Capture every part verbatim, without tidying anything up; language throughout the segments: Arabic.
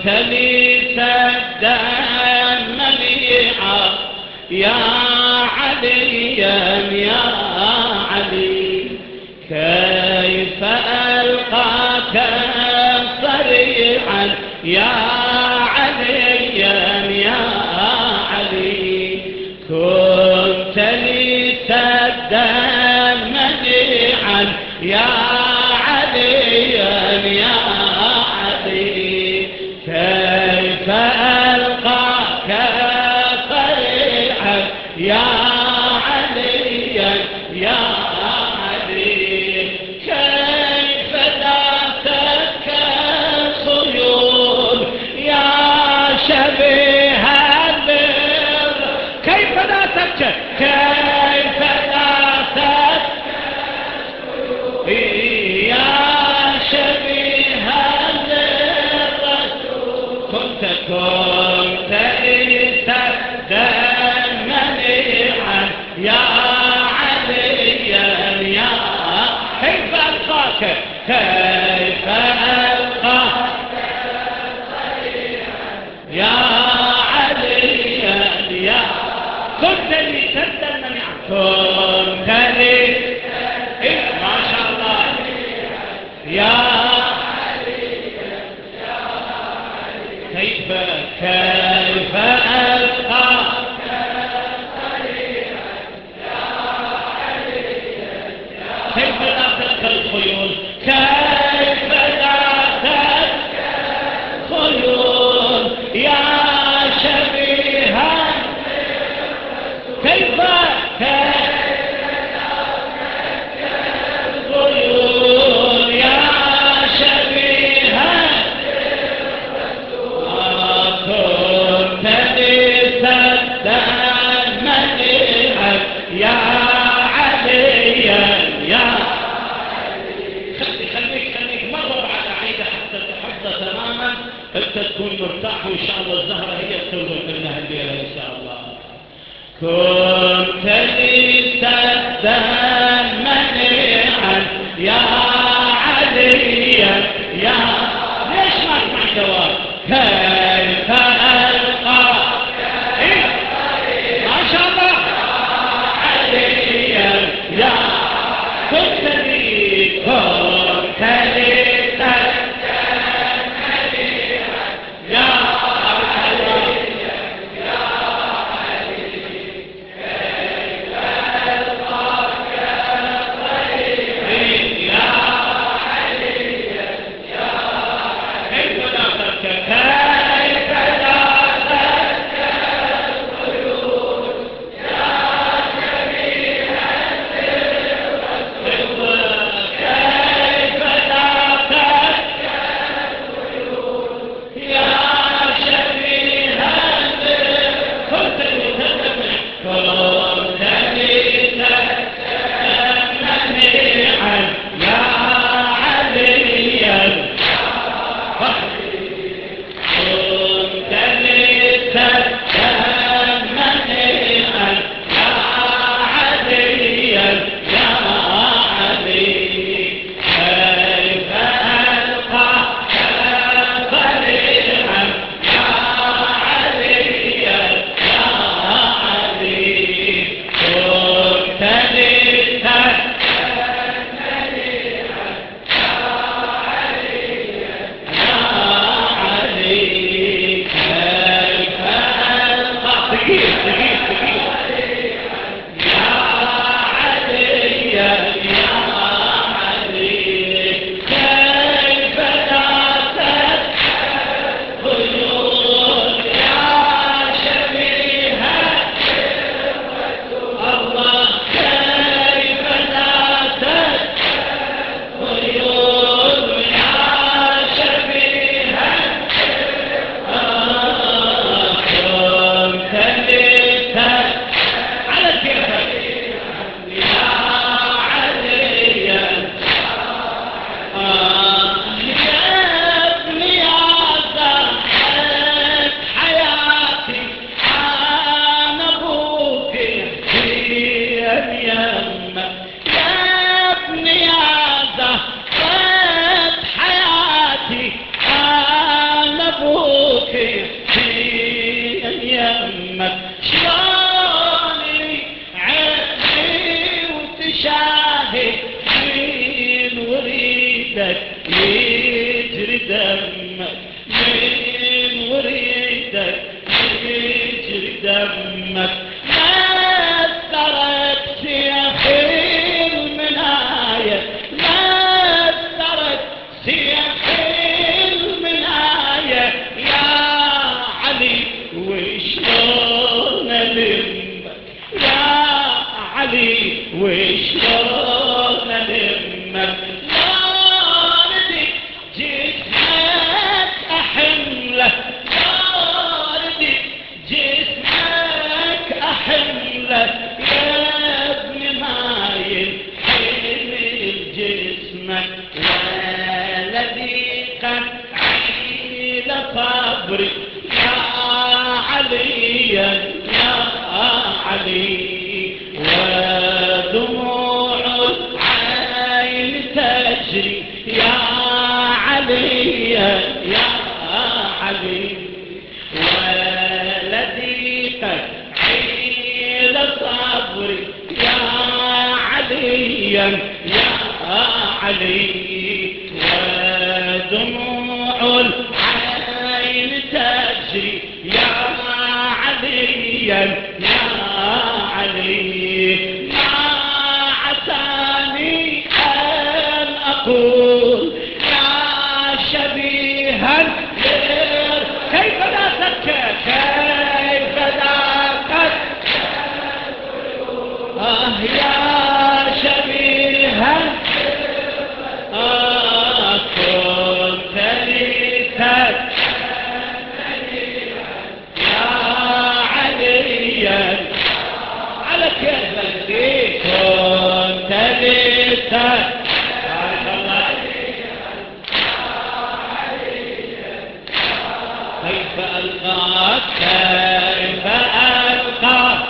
لي سدا منيعا يا علي يا علي كيف ألقاك صريعا يا علي يا علي كنت لي سدا منيعا يا علي يا علي كيف ألقاك صريعا يا علي يا علي كيف داستك خيول يا شبيه البر كيف داستك كيف داستك يا شبيه الرسول كنت كنت سدا منيعا يا علي يا كيف ألقاك كيف ألقاك يا علي يا كنت لي سدا منيعا كنت لي إيه ما شاء الله يا كيف كيف ألقاك كيف لا تلقى الخيول كيف لا تلقى الخيول يا شبيها كيف كيف الخيول يا شبيها كنت لي سدا منيعا يا علي يا خلي خليك خليك مرة بعد عيدة حتى تحفظها تماما انت تكون مرتاح وان شاء الله الزهرة هي تسوي لنا الليلة ان شاء الله كنت لي سدا منيعا يا علي يا ليش ما اسمع جواب كيف ألقى إيه؟ ما شاء الله علي يا كنت لي كنت لي يا علي يا أبوك حين يمك شلوني عيني وتشاهد حين وريدك يجري دمك من وريدك يجري دمك ما ترك سيف المناية ما ترك سيف المناية يا علي وشلون ألمك يا علي وشلون ألمك لاردي جسمك أحمله لاردي جسمك أحمله يا ابن مايل حمل جسمك والذي قد عيل صبري يا علي يا علي ودموع العين تجري يا علي يا علي والذي قد عيل صبري يا علي يا علي ودموع العين تجري يا علي يا علي ما عساني أن أقول يا شبيها كيف لا تبكى كيف لا تبكى آه يا شبيها آه كنت لي يا علي على كيفك كنت لي بارك الله كيف ألقاك كيف ألقاك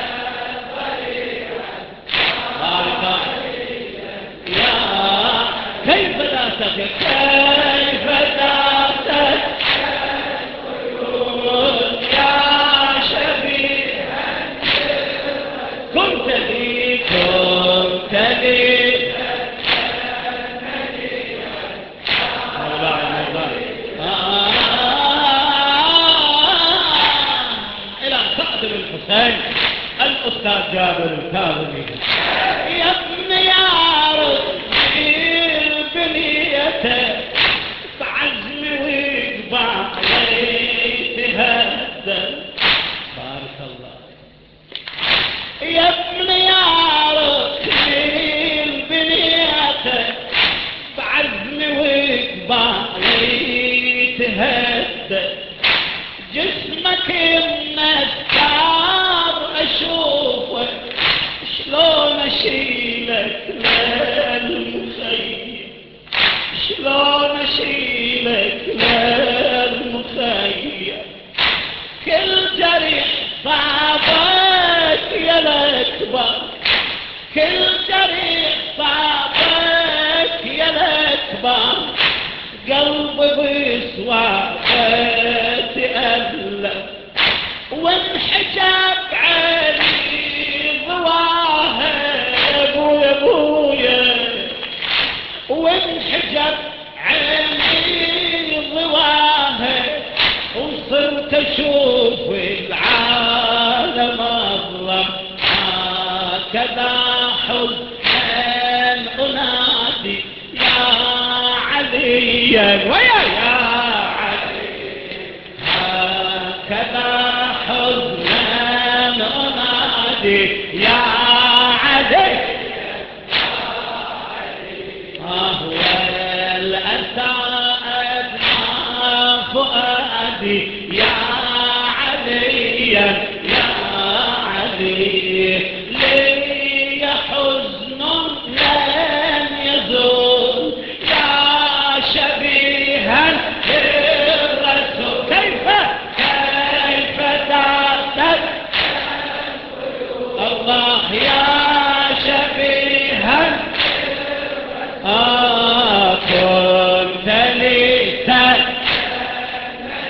بارك يا كيف ذاتك كيف ذاتك يا شبيها كنت لي كنت لي إلى سعد بن الحسين الأستاذ جابر الكاظمي يا ابن يا رجل بنيته بعزم وقبع تهدى بارك الله يا ابن يا رجل بنيته بعزم وقبع تهدى جسمك النسار اشوفه شلون اشيلك للمخيم شلون اشيلك للمخيم كل جريح صابك يا الاكبر كل جريح صابك يا الاكبر قلبي بصوابك تألم وانحجب علي ضواهب ويا ابويا وانحجب عيني ضواهب وصرت اشوف العالم اظلم هكذا حزن انادي يا علي ويا يا علي هكذا حزنا انادي يا علي هو الاسى ادمى فؤادي يا علي يا علي لي حزن لن يزول يا شبيها الرسول كيف كيف ذاتك الله يا شبيها آه كنت لي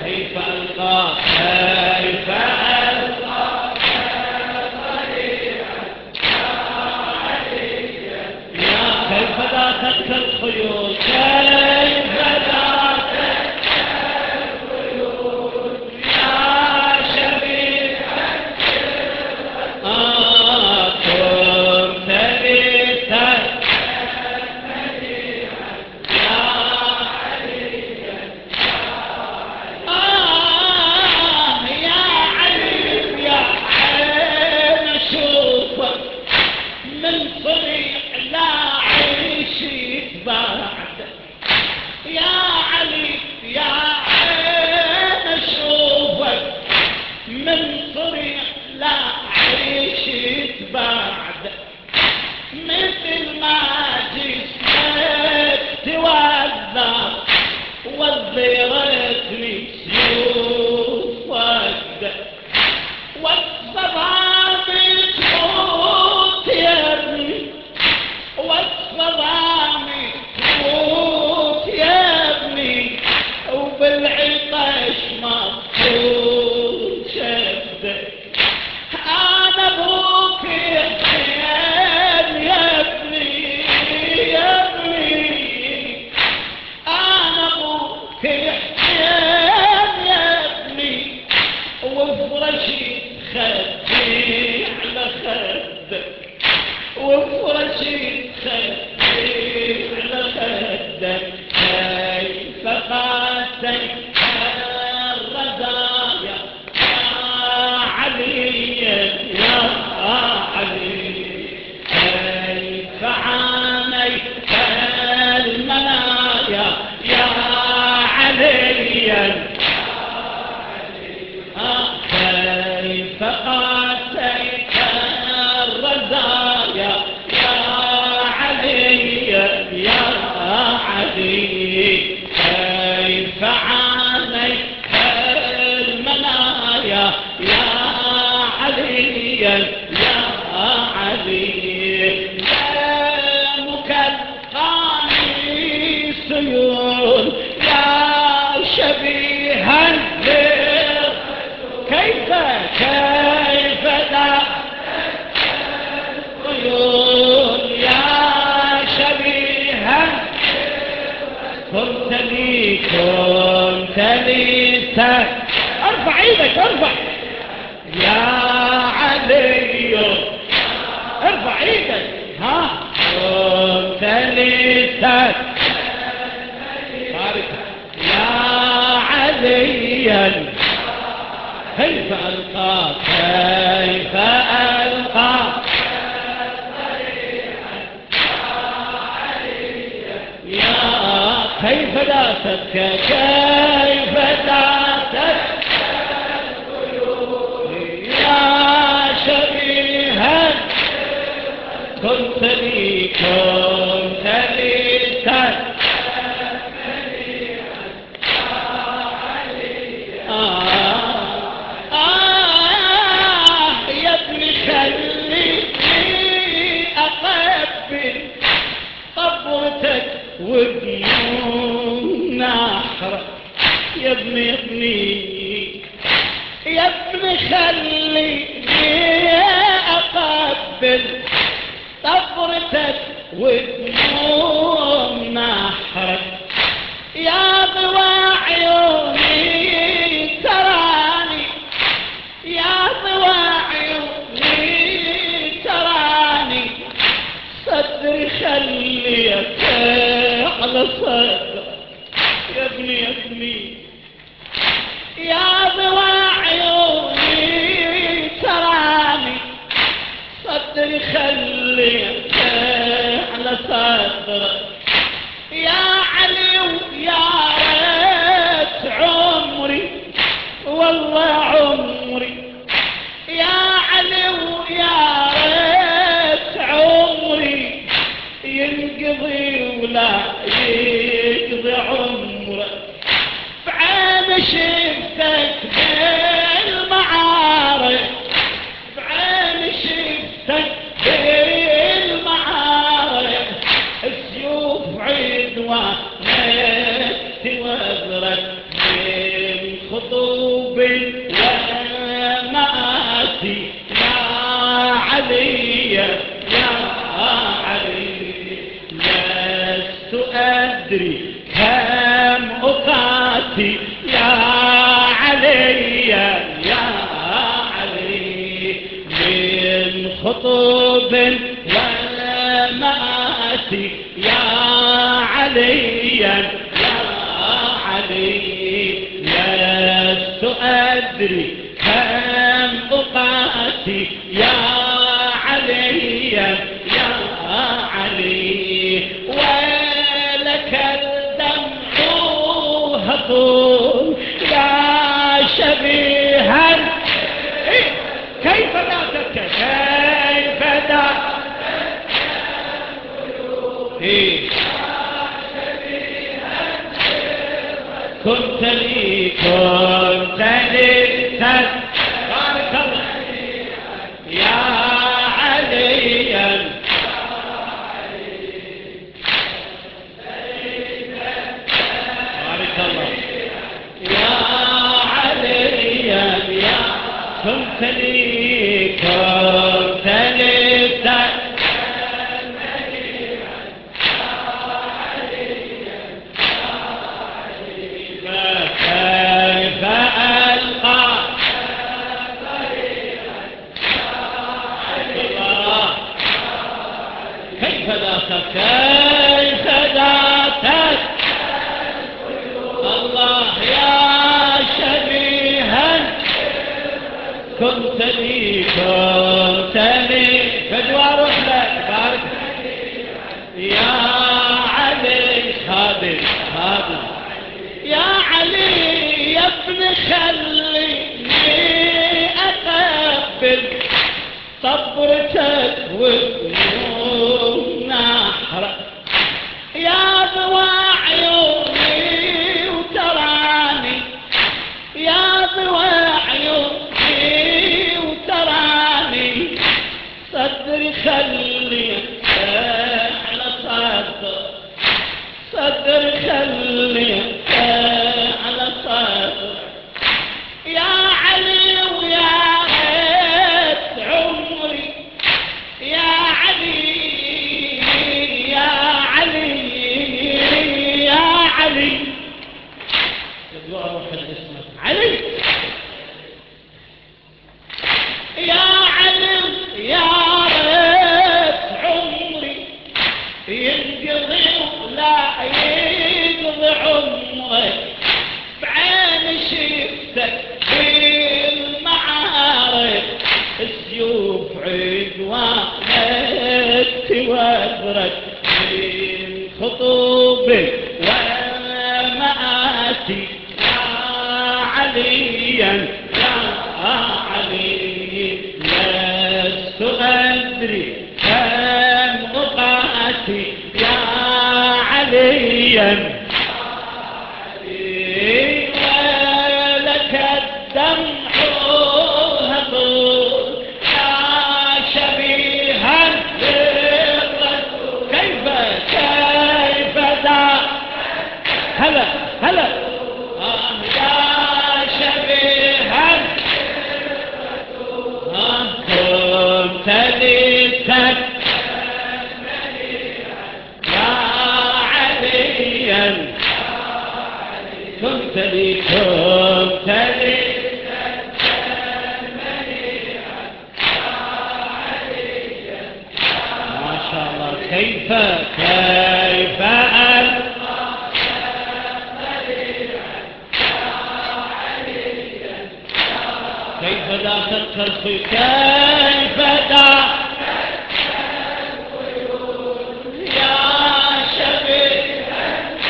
كيف ألقى كيف ألقى يا كيف ذاتك الخيول كيف ذاتك الخيول يا شبيهك آه كنت لتك مثل ما جسمك توذى وذرتني سيوف وقت والصدام تموت يا ابني والصدام تموت يا ابني وبالعطش مفقود شدك أنا أبوك حسين يا ابني يا ابني أنا أبوك حسين يا ابني وفرشي خدي على خدك وفرشي خدي على خدك كيف قاتلت الرزايا يا علي كيف عانيت المنايا يا علي كيف قاتلت الرزايا يا علي يا علي كيف عانيت المنايا يا علي يا علي دمك القاني سيول يا شبيها كيف كيف ذا سيول يا شبيها كنت لي كنت لي ارفع ايدك ارفع يا علي ارفع ايدك ها كنت لسك يا علي كيف ألقى كيف ألقى يا كيف داتك كيف داتك يا شبيها كنت لي كنت لي آه آه يا ابني خليني أقبل قبرتك وبيوم نحرك يا ابني يا ابني يا ابني خليني أقبل قبرتك وبيوم نحرك يا ضوى عيوني تراني يا ضوى عيوني تراني صدري خليك على صدر يا ابني يا ابني يا ضوى عيوني تراني صدري خليك على صدرك يا علي ويا ريت عمري والله عمري يا علي ويا ريت عمري ينقضي ولا يقضي عمرك بعين شفتك بالمعارك بعين شفتك بالمعارك السيوف عدوى نت وزرك من خطوب ومآسي يا علي يا علي لست أدري كم أقاسي يا علي يا علي من خطوب ومآسي يا علي يا علي لست أدري كم أقاسي يا علي يا علي ولك الدمع هطول يا شبيها كيف ذاتك كيف ذاتك كنت لي كنت لي بارك الله يا علي بارك الله يا علي يا كنت لي كنت لي كيف ذاتك الله يا شبيها كنت لي كنت لي فدوى رحلك بارك يا علي خادم خادم يا علي يا ابن خليني أقبل صبرتك وذنوب نحرك يا ضوى عيوني وتراني يا ضوى عيوني وتراني صدري خلي على صدر صدري خلي على صدر يا علي ويا ريت عمري يا علي يا علي يا علي يدعو روح الاسم علي يا علي يا ريت عمري ينقضي ولا يقضي عمري بعين شفتك في المعارك السيوف عدوانك توزرك من خطوبك ومآسي يا علي يا علي لست أدري كم أقاسي يا علي ولك الدمع هطول يا شبيها للرسول كيف كيف ذا هلا هلا آه يا شبيها آه كنت لسك يا علي كنت لي كنت لي ما شاء الله كيف كيف ألقى كيف ذاك الخلق كيف ذاك يا شبيها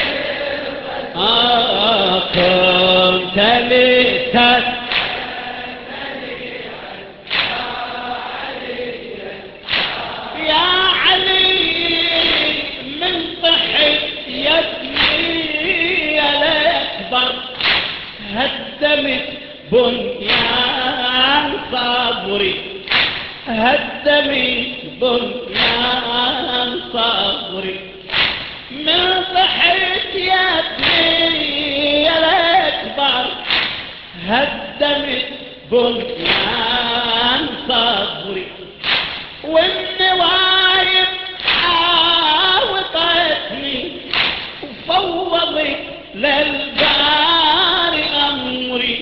آه كنت لسك يا علي من طحت يدي الأكبر هدمت بنيان صبري هدمت بنيان صبري من طحت يدي الأكبر هدمت بنيان صبري، والنوايب حاوطتني وفوضت للباري أمري،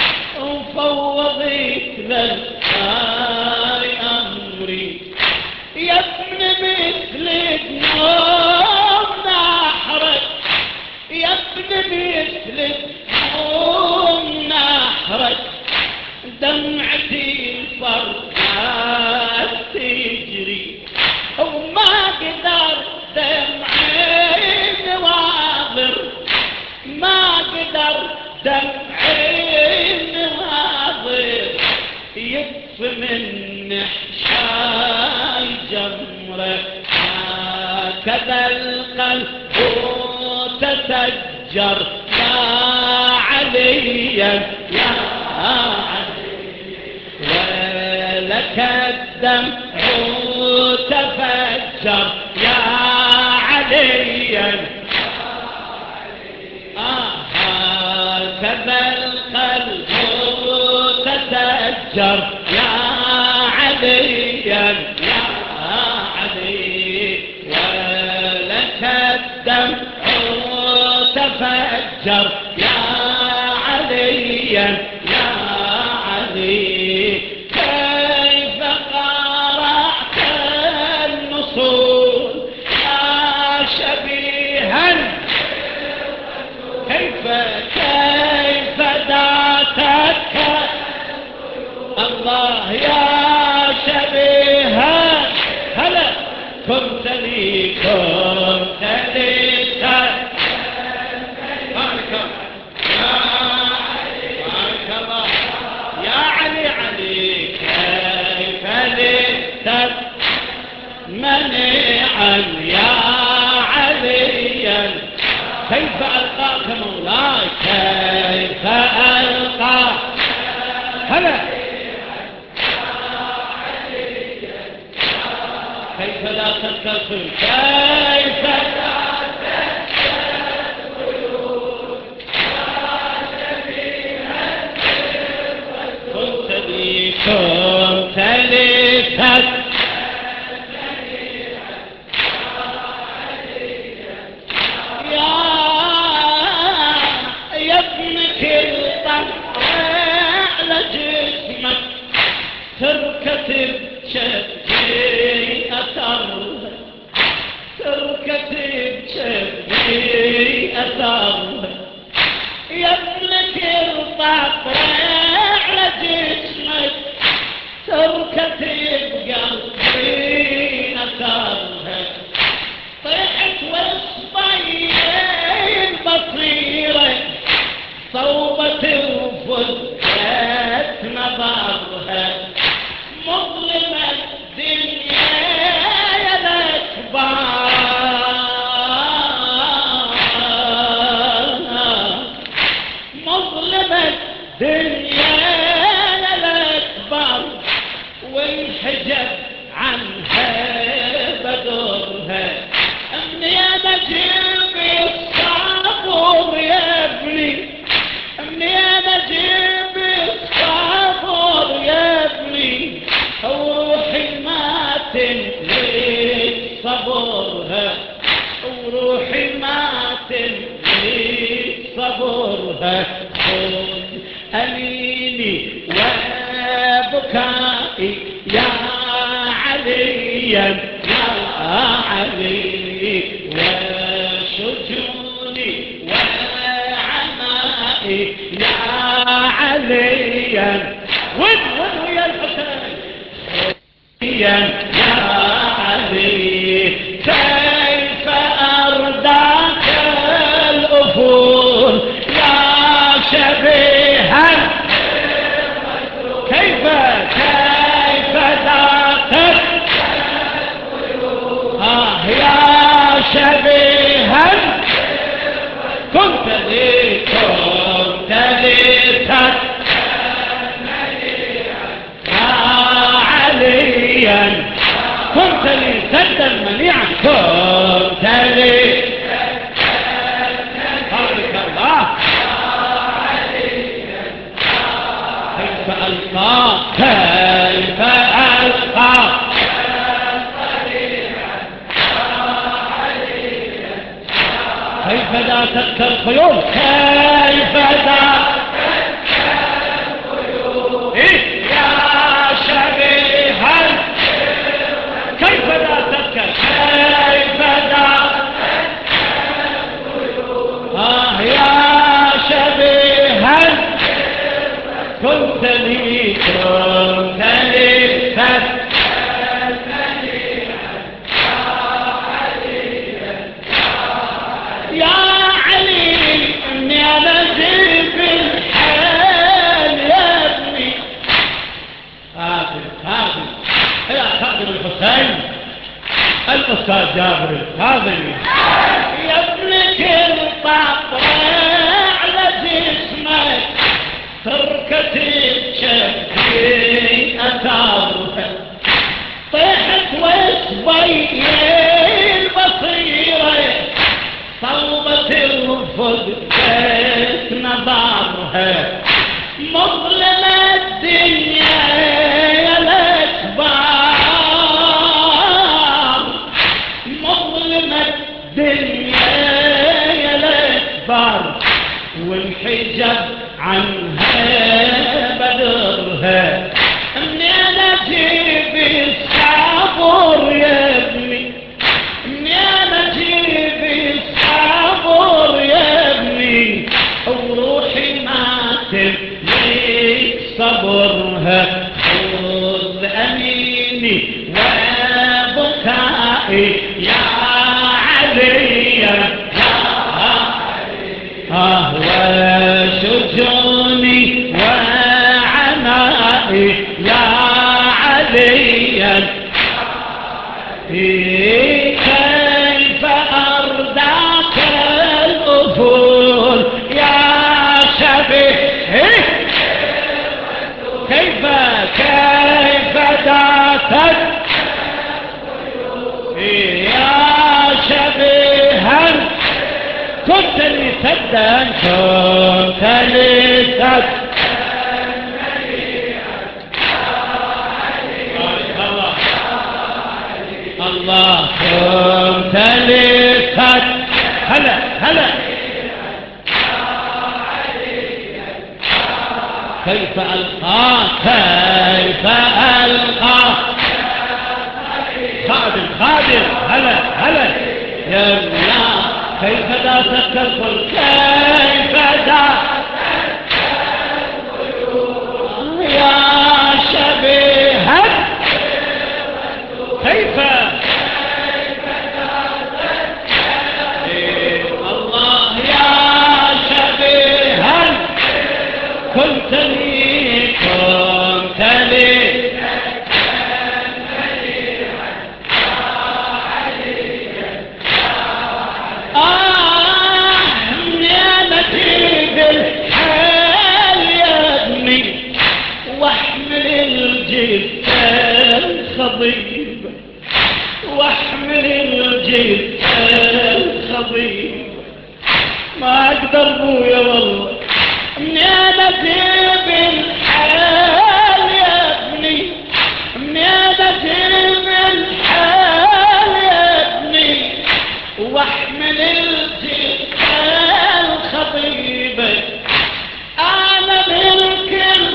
وفوضت للباري أمري. يا ابن مثل النوم نحرك، يا ابن مثل النوم نحرك، دمعتي الفرقات تجري، وما قدر دمعي نواظر، ما قدر دمعي نواظر، يطفي من حشاي جمره. هكذا القلب تسجر يا عليا يا ولك الدمع تفجر يا عليا. آه هكذا القلب تسجر يا عليا يا علي، ولك الدمع تفجر يا عليا يا علي. كيف قرأت النصول يا شبيها، كيف كيف دعتك الله يا شبيها. هلا كنت لي كنت لي بارك الله يا علي علي. كيف لتت منيعا يا عليا، كيف ألقاك مولاي كيف ألقاك. هلا كيف لا تنكسر، كيف لا كنت لي كنت لي يا ابن كل طمع لجسمك، تركتب شبي أثر، تركتب شبي أثر. يا ابن كل طمع لجسمك، تركتب قلبي أثر. طيحت وصبين بصيرة صوبة وفزت نظرها، مظلمة الدنيا يا الأكبر، مظلمة الدنيا يا الأكبر، وانحجب عنها بدرها. امني يا نجيب الصبر يا ابني، امني يا نجيب الصبر يا ابني، وروحي ما تملك صبرها، وروحي ما تملك صبرها. خذ أنيني وبكائي يا عليا يا علي، وشجوني وعنائي يا عليا. وين وين يا الحسين يا علي. كيف أرداك الأفول يا شبيها، كيف كيف ذاقت آه يا شبيها. كنت لي كنت لي يا عليا، كنت لي سدا منيعا، كنت لي بارك الله داستك الخيول كيف داستك الخيول إيه يا شبيها كيف داستك كيف داستك الخيول آه يا شبيها كنت لي كنت لي فت يا علي اني انا زيب الحال يا ابني خادم خادم يا خادم الحسين الاستاذ جابر الخادم يا ابنك الطبع على جسمك تركتي بشكي اثارها طيحت وصبي البصيره صوبة الرفض كيف نظرها مظلمة الدنيا يا الأكبر مظلمة الدنيا يا الأكبر والحجاب عنها بدرها اني انا اجيب الصبر يا ابني اني انا اجيب الصبر يا ابني وروحي ما تملك صبرها خذ اميني وبكائي يا علي يا آه وشجوني وعنائي يا علي كيف أرداك الأفول يا شبيه كيف كيف داتك يا شبيها كنت لي سدا كنت لي سدا الله كنت لي سدا هلا هلا كيف ألقى كيف ألقى خادم خادم هلا هلا يا الله كيف داستك الكل كيف داستك يا شبيها كيف الله يا شبيها كنت لي كنت لي واحمل الجثة الخضيب واحمل الجثة الخضيب ما اقدر بويا والله من انا جيب الحال يا ابني من انا جيب الحال يا ابني واحمل الجثة الخضيبة انا بالكل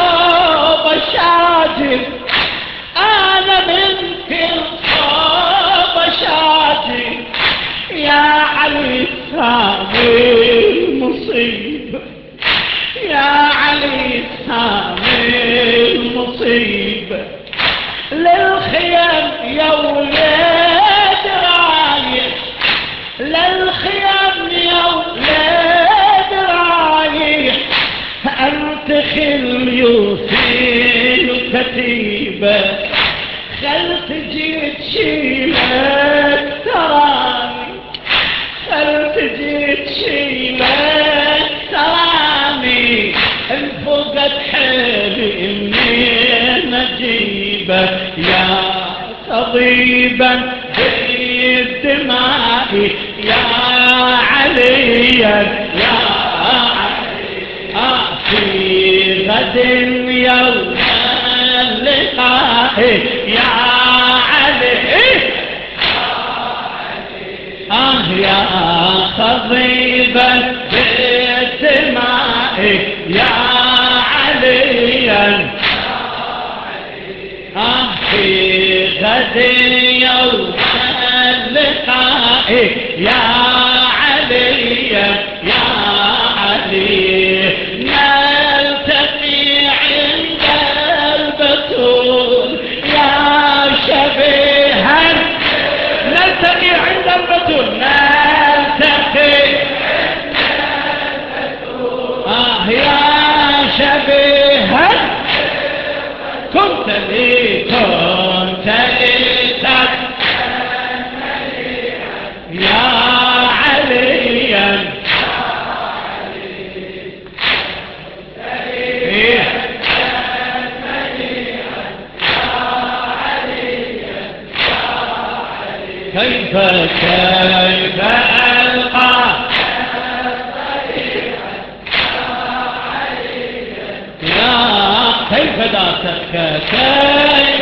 شاجر انا من كل صوب شاجر يا علي سامي المصيبة يا علي سامي المصيبة للخيام يا ولاد رايح للخيام يا ولاد رايح انت خليوسي الكتيبة خل تجي تشيلك تراني خل تجي تشيلك تراني انفقد حيلي منين اجيبه يا طبيبا بالدماء يا علي يا في غد يوم اللقاء يا علي آه يا صبيبا بالدماء يا عليا آه في غد يوم اللقاء يا عليا يا علي نلتقي عند البتول يا شبيها نلتقي عند البتول نلتقي آه يا شبيها كنت لي كنت لي يا عليا كيف كيف ألقى يا كيف ذاتك كيف